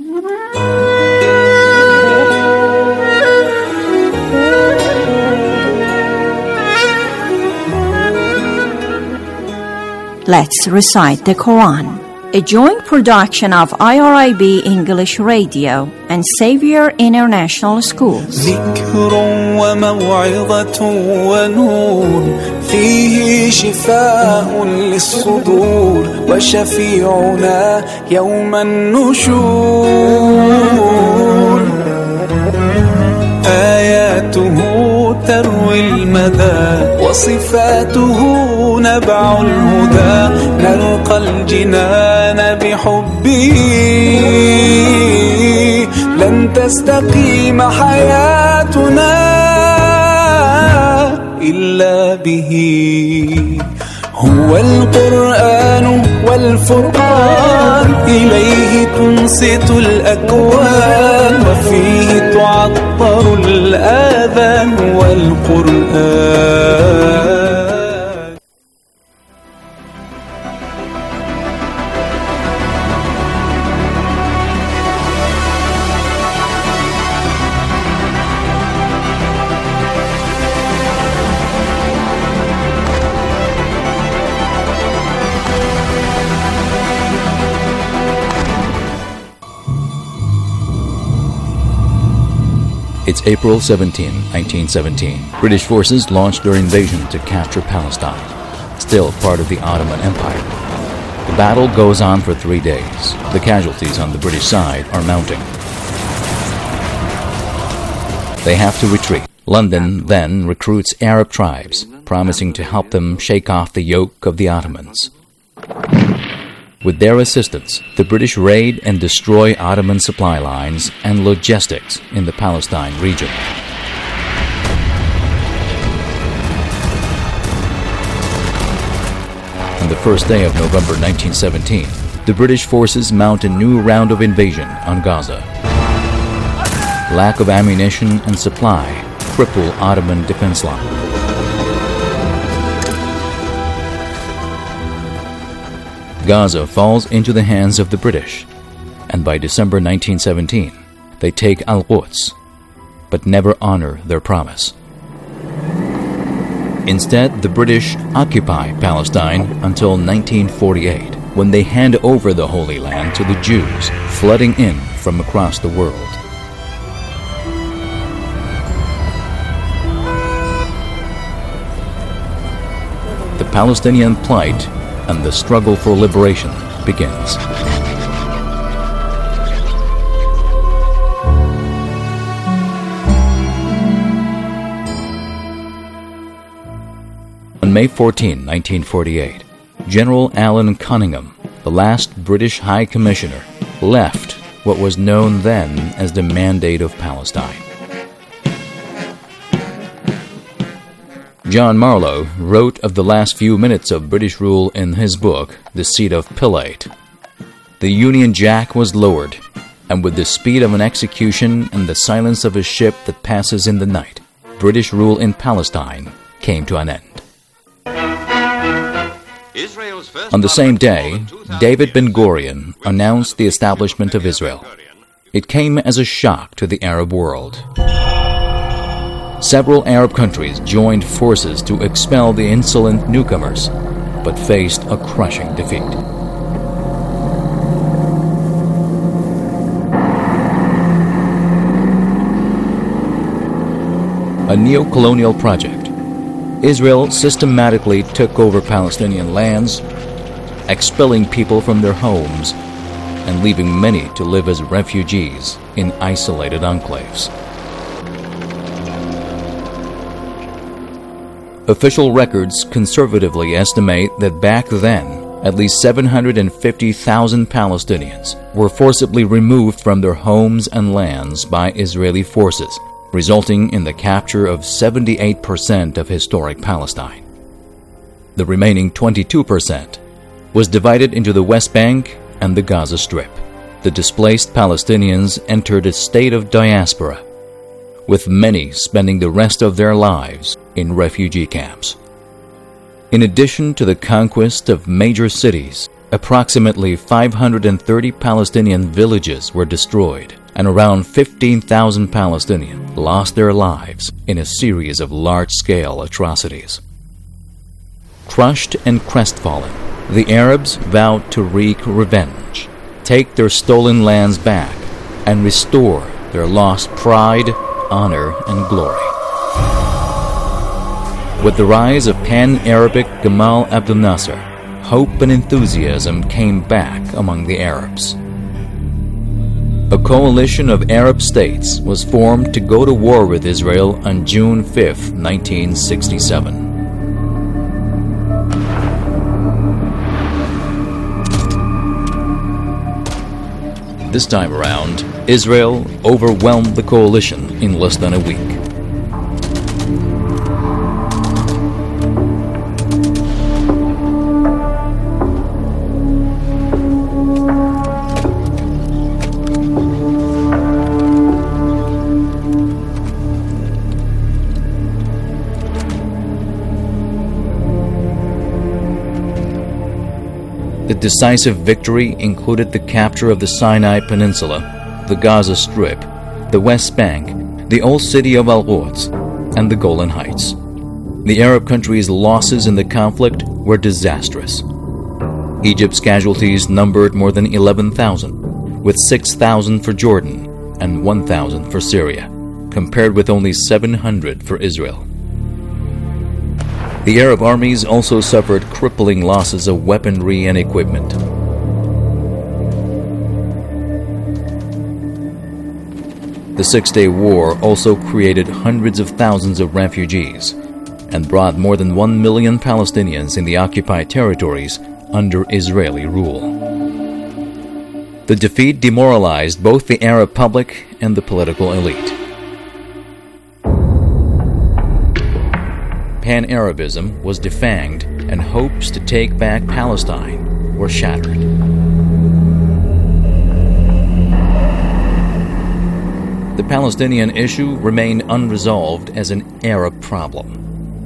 S18: Let's recite the Quran, a joint production of I R I B English Radio and Xavier International Schools.
S19: ذكر وموعظة ونور فيه شفاء للصدور وشفيعنا يوم النشور آياته تروي المدى وصفاته نبع الهدى نلقى الجنان بحبه لن تستقيم حياتنا إلا به هو القرآن والفرقان إليه تنصت الأكوان وفيه تعطر الآذان والقرآن.
S20: It's April seventeenth, nineteen seventeen. British forces launched their invasion to capture Palestine, still part of the Ottoman Empire. The battle goes on for three days. The casualties on the British side are mounting. They have to retreat. London then recruits Arab tribes, promising to help them shake off the yoke of the Ottomans. With their assistance, the British raid and destroy Ottoman supply lines and logistics in the Palestine region. On the first day of November nineteen seventeen, the British forces mount a new round of invasion on Gaza. Lack of ammunition and supply cripple Ottoman defense line. Gaza falls into the hands of the British, and by December nineteen seventeen, they take Al-Quds, but never honor their promise. Instead, the British occupy Palestine until nineteen forty-eight, when they hand over the Holy Land to the Jews, flooding in from across the world. Palestinian plight and the struggle for liberation begins. On May fourteenth, nineteen forty-eight, General Alan Cunningham, the last British High Commissioner, left what was known then as the Mandate of Palestine. John Marlowe wrote of the last few minutes of British rule in his book, The Seat of Pilate. The Union Jack was lowered, and with the speed of an execution and the silence of a ship that passes in the night, British rule in Palestine came to an end. On the same day, David Ben-Gurion announced the establishment of Israel. It came as a shock to the Arab world. Several Arab countries joined forces to expel the insolent newcomers, but faced a crushing defeat. A neo-colonial project, Israel systematically took over Palestinian lands, expelling people from their homes and leaving many to live as refugees in isolated enclaves. Official records conservatively estimate that back then, at least seven hundred fifty thousand Palestinians were forcibly removed from their homes and lands by Israeli forces, resulting in the capture of seventy-eight percent of historic Palestine. The remaining twenty-two percent was divided into the West Bank and the Gaza Strip. The displaced Palestinians entered a state of diaspora, with many spending the rest of their lives in refugee camps. In addition to the conquest of major cities, approximately five hundred thirty Palestinian villages were destroyed, and around fifteen thousand Palestinians lost their lives in a series of large-scale atrocities. Crushed and crestfallen, the Arabs vowed to wreak revenge, take their stolen lands back, and restore their lost pride, honor, and glory. With the rise of Pan-Arabic Gamal Abdel Nasser, hope and enthusiasm came back among the Arabs. A coalition of Arab states was formed to go to war with Israel on June fifth, nineteen sixty-seven. This time around, Israel overwhelmed the coalition in less than a week. The decisive victory included the capture of the Sinai Peninsula, the Gaza Strip, the West Bank, the old city of Al-Quds, and the Golan Heights. The Arab countries' losses in the conflict were disastrous. Egypt's casualties numbered more than eleven thousand, with six thousand for Jordan and one thousand for Syria, compared with only seven hundred for Israel. The Arab armies also suffered crippling losses of weaponry and equipment. The Six-Day War also created hundreds of thousands of refugees and brought more than one million Palestinians in the occupied territories under Israeli rule. The defeat demoralized both the Arab public and the political elite. Pan-Arabism was defanged, and hopes to take back Palestine were shattered. The Palestinian issue remained unresolved as an Arab problem.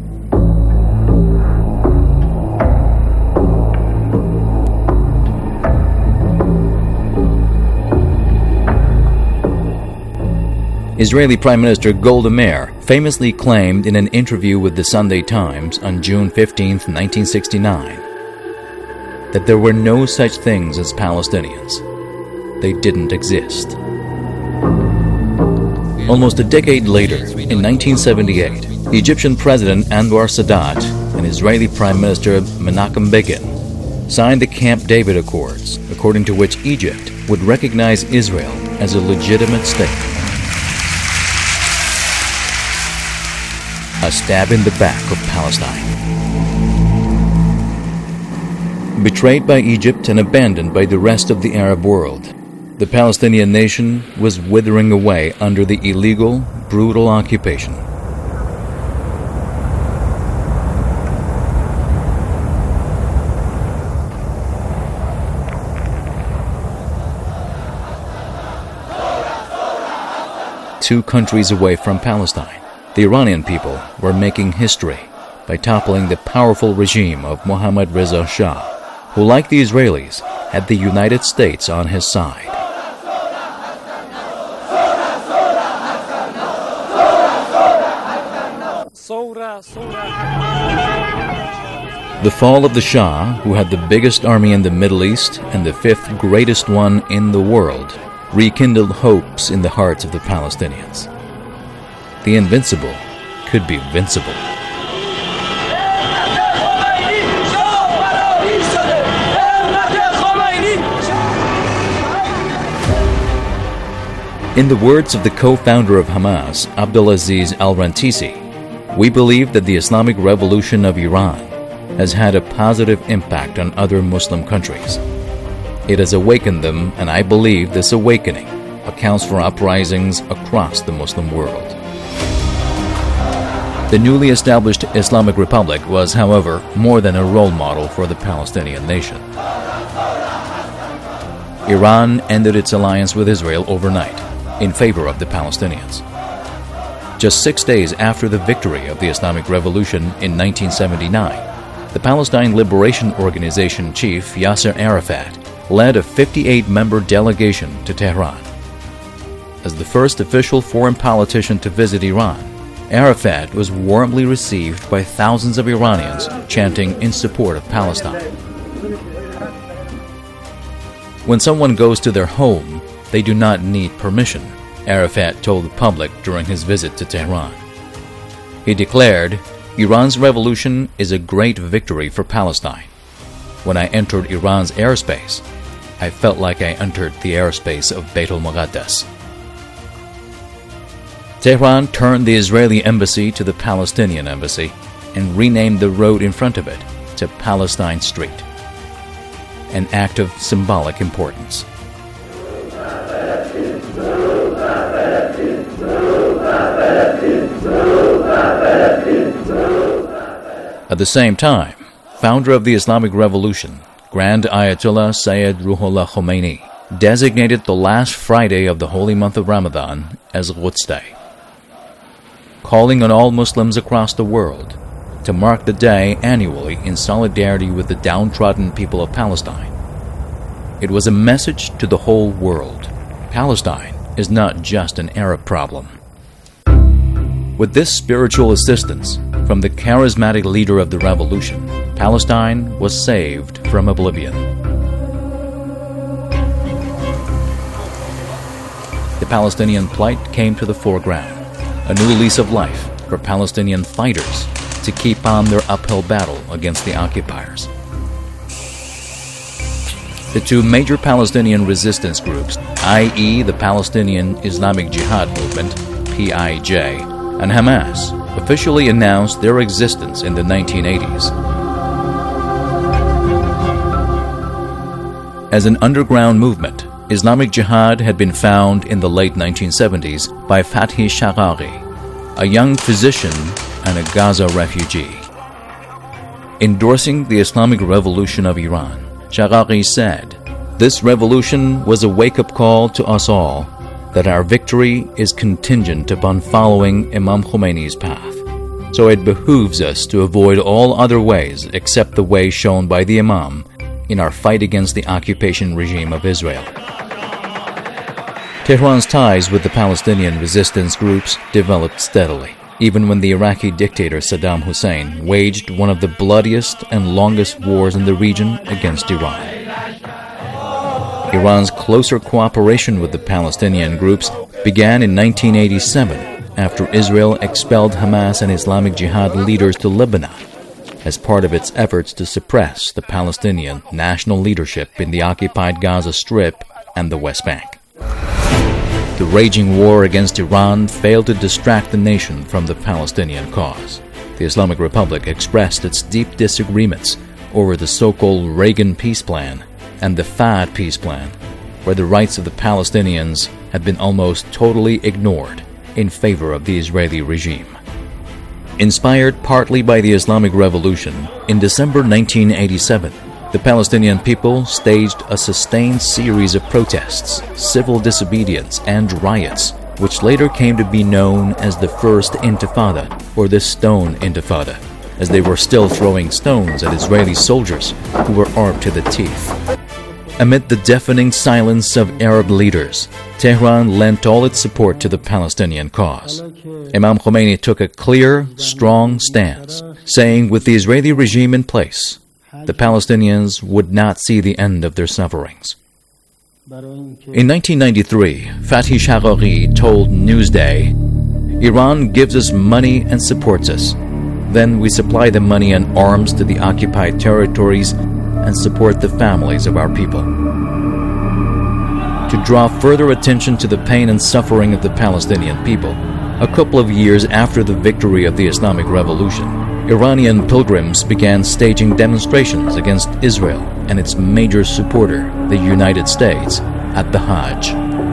S20: Israeli Prime Minister Golda Meir famously claimed in an interview with the Sunday Times on June fifteenth, nineteen sixty-nine, that there were no such things as Palestinians. They didn't exist. Almost a decade later, in nineteen seventy-eight, Egyptian President Anwar Sadat and Israeli Prime Minister Menachem Begin signed the Camp David Accords, according to which Egypt would recognize Israel as a legitimate state. A stab in the back of Palestine. Betrayed by Egypt and abandoned by the rest of the Arab world, the Palestinian nation was withering away under the illegal, brutal occupation. Two countries away from Palestine, the Iranian people were making history by toppling the powerful regime of Mohammad Reza Shah, who, like the Israelis, had the United States on his side. The fall of the Shah, who had the biggest army in the Middle East and the fifth greatest one in the world, rekindled hopes in the hearts of the Palestinians. The invincible could be vincible. In the words of the co-founder of Hamas, Abdulaziz al-Rantisi, we believe that the Islamic Revolution of Iran has had a positive impact on other Muslim countries. It has awakened them, and I believe this awakening accounts for uprisings across the Muslim world. The newly established Islamic Republic was, however, more than a role model for the Palestinian nation. Iran ended its alliance with Israel overnight in favor of the Palestinians. Just six days after the victory of the Islamic Revolution in nineteen seventy-nine, the Palestine Liberation Organization chief Yasser Arafat led a fifty-eight member delegation to Tehran. As the first official foreign politician to visit Iran, Arafat was warmly received by thousands of Iranians chanting in support of Palestine. When someone goes to their home, they do not need permission, Arafat told the public during his visit to Tehran. He declared, "Iran's revolution is a great victory for Palestine. When I entered Iran's airspace, I felt like I entered the airspace of Beit al-Muqaddas." Tehran turned the Israeli embassy to the Palestinian embassy and renamed the road in front of it to Palestine Street, an act of symbolic importance. At the same time, founder of the Islamic Revolution, Grand Ayatollah Sayyid Ruhollah Khomeini, designated the last Friday of the holy month of Ramadan as Quds Day, calling on all Muslims across the world to mark the day annually in solidarity with the downtrodden people of Palestine. It was a message to the whole world. Palestine is not just an Arab problem. With this spiritual assistance from the charismatic leader of the revolution, Palestine was saved from oblivion. The Palestinian plight came to the foreground, a new lease of life for Palestinian fighters to keep on their uphill battle against the occupiers. The two major Palestinian resistance groups, that is the Palestinian Islamic Jihad Movement, P I J, and Hamas, officially announced their existence in the nineteen eighties. As an underground movement, Islamic Jihad had been found in the late nineteen seventies by Fathi Shaqaqi, a young physician and a Gaza refugee. Endorsing the Islamic Revolution of Iran, Shaqaqi said, "This revolution was a wake-up call to us all that our victory is contingent upon following Imam Khomeini's path. So it behooves us to avoid all other ways except the way shown by the Imam in our fight against the occupation regime of Israel." Tehran's ties with the Palestinian resistance groups developed steadily, even when the Iraqi dictator Saddam Hussein waged one of the bloodiest and longest wars in the region against Iran. Iran's closer cooperation with the Palestinian groups began in nineteen eighty-seven after Israel expelled Hamas and Islamic Jihad leaders to Lebanon, as part of its efforts to suppress the Palestinian national leadership in the occupied Gaza Strip and the West Bank. The raging war against Iran failed to distract the nation from the Palestinian cause. The Islamic Republic expressed its deep disagreements over the so-called Reagan peace plan and the Fayyad peace plan, where the rights of the Palestinians had been almost totally ignored in favor of the Israeli regime. Inspired partly by the Islamic Revolution, in December nineteen eighty-seven, the Palestinian people staged a sustained series of protests, civil disobedience, and riots, which later came to be known as the First Intifada, or the Stone Intifada, as they were still throwing stones at Israeli soldiers who were armed to the teeth. Amid the deafening silence of Arab leaders, Tehran lent all its support to the Palestinian cause. Imam Khomeini took a clear, strong stance, saying with the Israeli regime in place, the Palestinians would not see the end of their sufferings. In nineteen ninety-three, Fathi Shaqaqi told Newsday, "Iran gives us money and supports us. Then we supply the money and arms to the occupied territories and support the families of our people." To draw further attention to the pain and suffering of the Palestinian people, a couple of years after the victory of the Islamic Revolution, Iranian pilgrims began staging demonstrations against Israel and its major supporter, the United States, at the Hajj.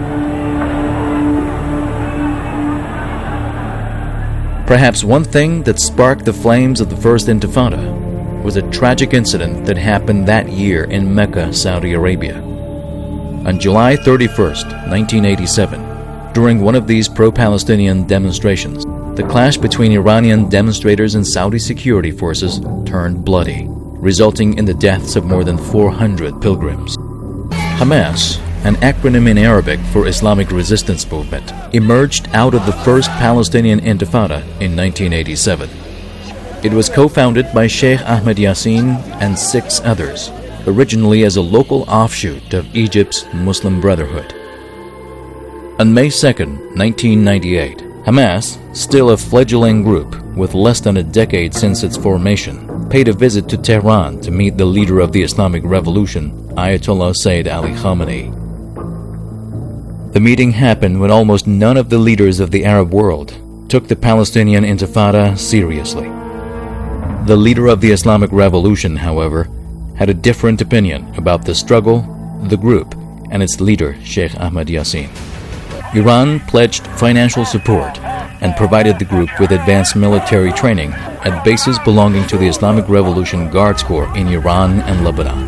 S20: Perhaps one thing that sparked the flames of the First Intifada was a tragic incident that happened that year in Mecca, Saudi Arabia. On July thirty-first, nineteen eighty-seven, during one of these pro-Palestinian demonstrations, the clash between Iranian demonstrators and Saudi security forces turned bloody, resulting in the deaths of more than four hundred pilgrims. Hamas, an acronym in Arabic for Islamic Resistance Movement, emerged out of the first Palestinian Intifada in nineteen eighty-seven. It was co-founded by Sheikh Ahmed Yassin and six others, originally as a local offshoot of Egypt's Muslim Brotherhood. On May second, nineteen ninety-eight, Hamas, still a fledgling group with less than a decade since its formation, paid a visit to Tehran to meet the leader of the Islamic Revolution, Ayatollah Sayyid Ali Khamenei. The meeting happened when almost none of the leaders of the Arab world took the Palestinian Intifada seriously. The leader of the Islamic Revolution, however, had a different opinion about the struggle, the group, and its leader, Sheikh Ahmed Yassin. Iran pledged financial support and provided the group with advanced military training at bases belonging to the Islamic Revolution Guards Corps in Iran and Lebanon.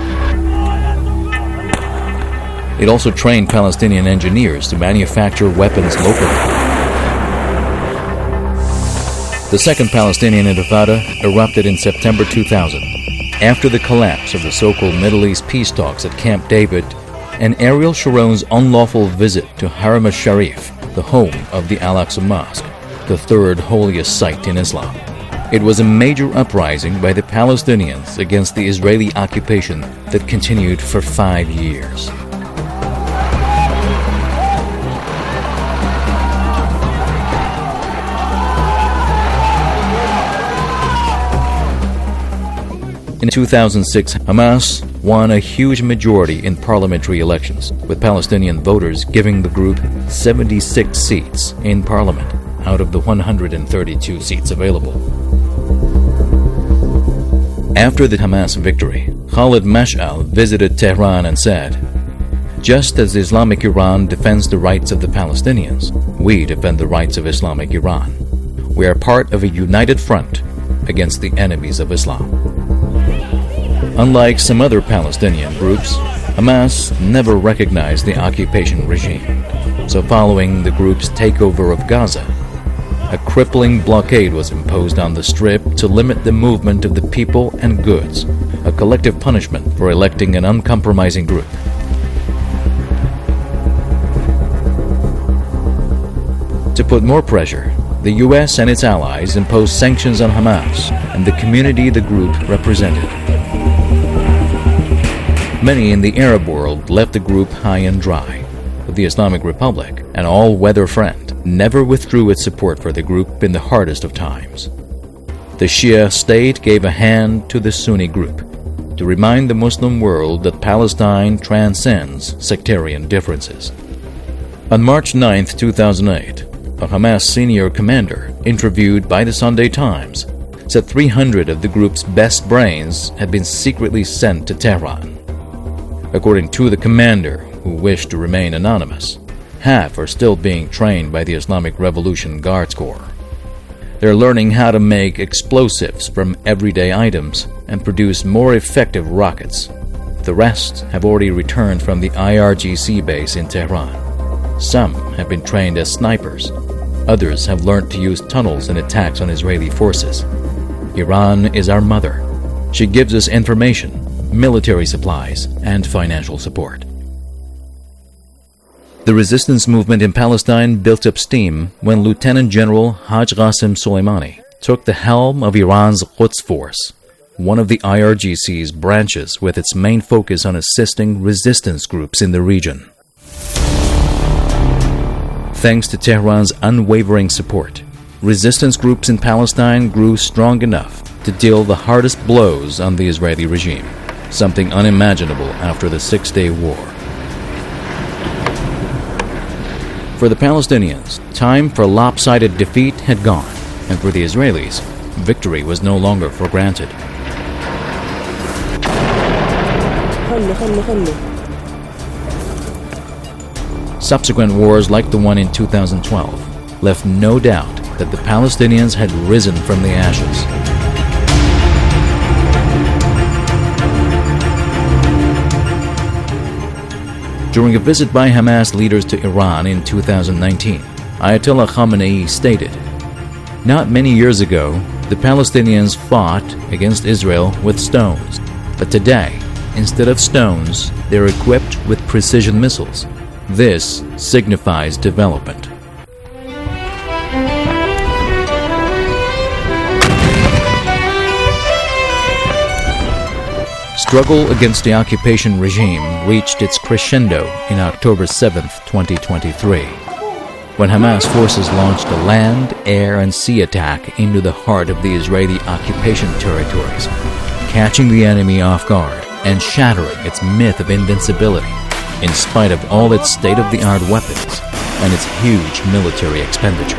S20: It also trained Palestinian engineers to manufacture weapons locally. The Second Palestinian Intifada erupted in September two thousand, after the collapse of the so-called Middle East peace talks at Camp David and Ariel Sharon's unlawful visit to Haram al-Sharif, the home of the Al-Aqsa Mosque, the third holiest site in Islam. It was a major uprising by the Palestinians against the Israeli occupation that continued for five years. In two thousand six, Hamas won a huge majority in parliamentary elections, with Palestinian voters giving the group seventy-six seats in parliament out of the one hundred thirty-two seats available. After the Hamas victory, Khalid Mash'al visited Tehran and said, "Just as Islamic Iran defends the rights of the Palestinians, we defend the rights of Islamic Iran. We are part of a united front against the enemies of Islam." Unlike some other Palestinian groups, Hamas never recognized the occupation regime. So following the group's takeover of Gaza, a crippling blockade was imposed on the Strip to limit the movement of the people and goods, a collective punishment for electing an uncompromising group. To put more pressure, the U S and its allies imposed sanctions on Hamas and the community the group represented. Many in the Arab world left the group high and dry, but the Islamic Republic, an all-weather friend, never withdrew its support for the group in the hardest of times. The Shia state gave a hand to the Sunni group to remind the Muslim world that Palestine transcends sectarian differences. On March ninth, two thousand eight, a Hamas senior commander, interviewed by the Sunday Times, said three hundred of the group's best brains had been secretly sent to Tehran. According to the commander, who wished to remain anonymous, half are still being trained by the Islamic Revolution Guards Corps. They're learning how to make explosives from everyday items and produce more effective rockets. The rest have already returned from the I R G C base in Tehran. Some have been trained as snipers. Others have learned to use tunnels in attacks on Israeli forces. Iran is our mother. She gives us information, military supplies, and financial support. The resistance movement in Palestine built up steam when Lieutenant General Haj Qasem Soleimani took the helm of Iran's Quds Force, one of the I R G C's branches with its main focus on assisting resistance groups in the region. Thanks to Tehran's unwavering support, resistance groups in Palestine grew strong enough to deal the hardest blows on the Israeli regime, something unimaginable after the Six-Day War. For the Palestinians, time for lopsided defeat had gone, and for the Israelis, victory was no longer for granted. Subsequent wars like the one in two thousand twelve left no doubt that the Palestinians had risen from the ashes. During a visit by Hamas leaders to Iran in two thousand nineteen, Ayatollah Khamenei stated, "Not many years ago, the Palestinians fought against Israel with stones, but today, instead of stones, they're equipped with precision missiles. This signifies development." Struggle against the occupation regime reached its crescendo in October seventh, twenty twenty-three, when Hamas forces launched a land, air, and sea attack into the heart of the Israeli occupation territories, catching the enemy off guard and shattering its myth of invincibility, in spite of all its state-of-the-art weapons and its huge military expenditure.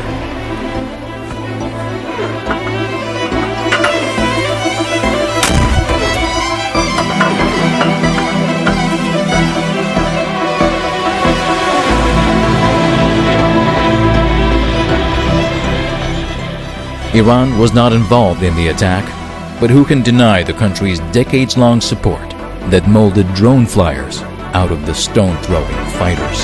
S20: Iran was not involved in the attack, but who can deny the country's decades-long support that molded drone flyers out of the stone-throwing fighters?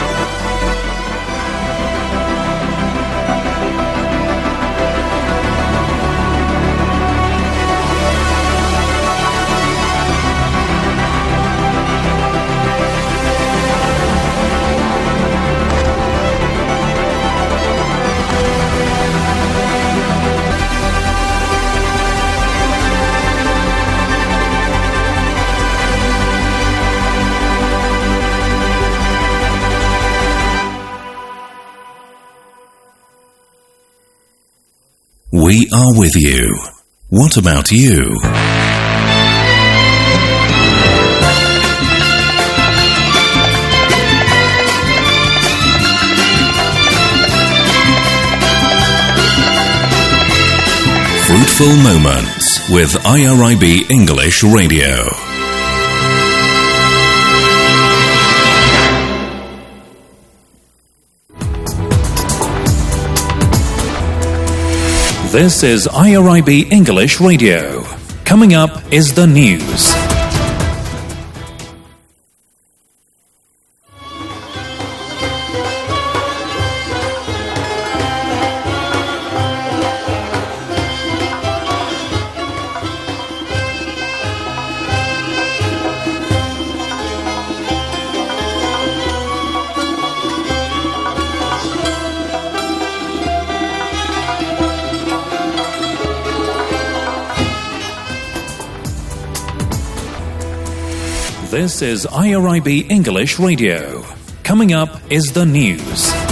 S6: We are with you. What about you? Fruitful Moments with I R I B English Radio. This is I R I B English Radio. Coming up is the news. This is I R I B English Radio. Coming up is the news.